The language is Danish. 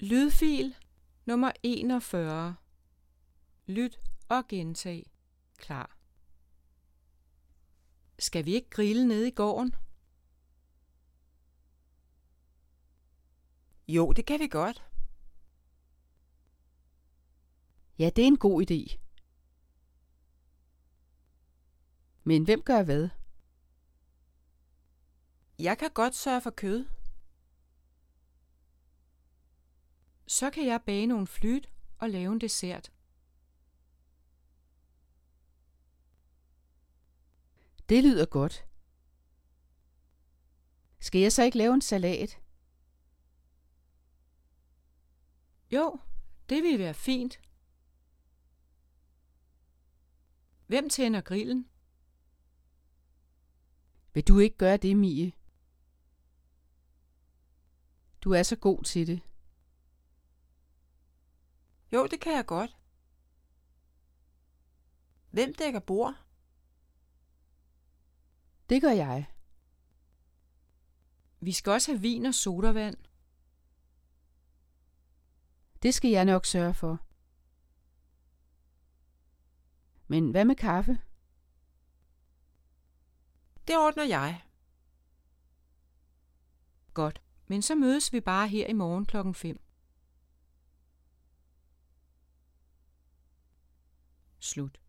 Lydfil nummer 41. Lyt og gentag. Klar. Skal vi ikke grille nede i gården? Jo, det kan vi godt. Ja, det er en god idé. Men hvem gør hvad? Jeg kan godt sørge for kød. Så kan jeg bage nogle flyt og lave en dessert. Det lyder godt. Skal jeg så ikke lave en salat? Jo, det vil være fint. Hvem tænder grillen? Vil du ikke gøre det, Mie? Du er så god til det. Jo, det kan jeg godt. Hvem dækker bord? Det gør jeg. Vi skal også have vin og sodavand. Det skal jeg nok sørge for. Men hvad med kaffe? Det ordner jeg. Godt, men så mødes vi bare her i morgen 5:00. Slut.